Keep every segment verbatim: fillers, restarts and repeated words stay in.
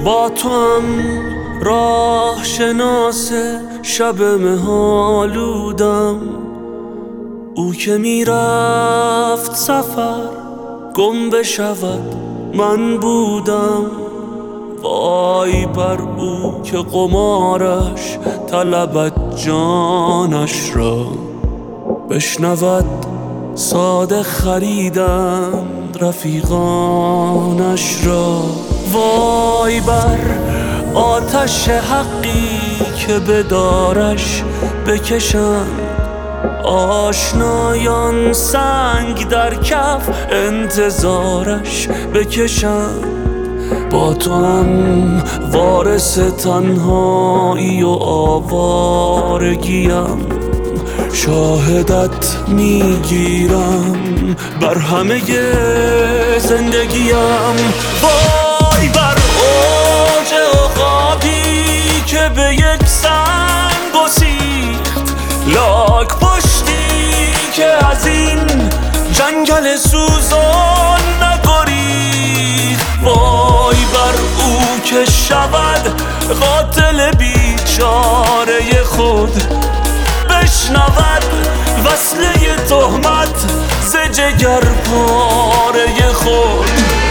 با تو هم راه شناس شب مهالودم، او که میرفت سفر گم بشود من بودم. وای بر او که قمارش طلبد جانش را، بشنود ساده خریدند رفیقانش را. وای بر آتش حقی که به دارش بکشند آشنایان، سنگ در کف انتظارش بکشند. با تو هم وارث تنهایی و آوارگیم، شاهدت میگیرم بر همه زندگیم. وای بر اوج عقابی که به یک سنگ گسیخت، لاک پشتی که از این جنگل سوزان نگریخت. وای بر او که شود قاتل بیچاره خود، بشنود وصله تهمت ز جگر پاره خود.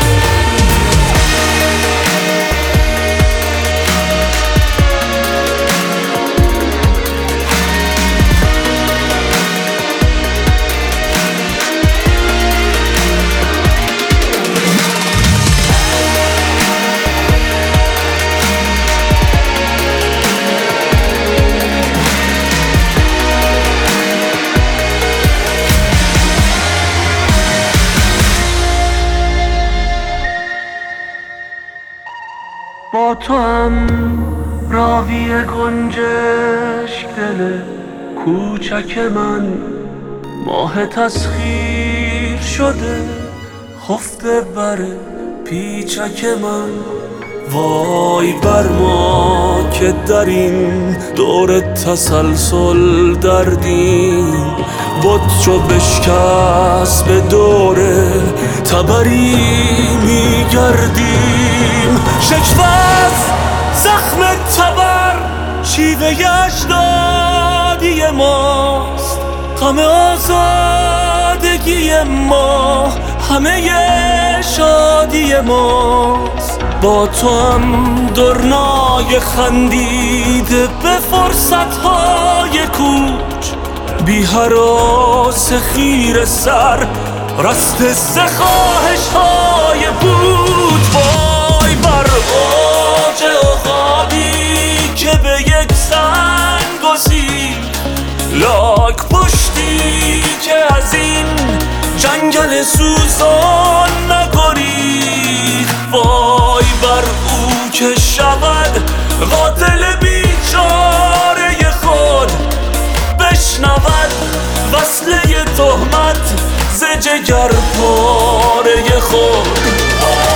با تو هم راوی گنجشک دل کوچک من، ماه تسخیر شده خفته بر پیچک من. وای بر ما که در این دور تسلسل دردیم، بت چو بشکست به دور تبری میگردیم. شکوست زخم تبر شیوه اجدادی ماست، غم آزادگی ما همه شادی ماست. با تو هم درنای خندیده به فرصتهای کوچ، بی هراس خیر سر رسته ز خواهش‌های بود. وای بر اوج عقابی که به یک سنگ گسیخت، لاک پشتی که از این جنگل سوزان نگریخت. وای بر او که شود قاتل بیچاره خود، بشنود وصله تهمت ز جگر پاره خود.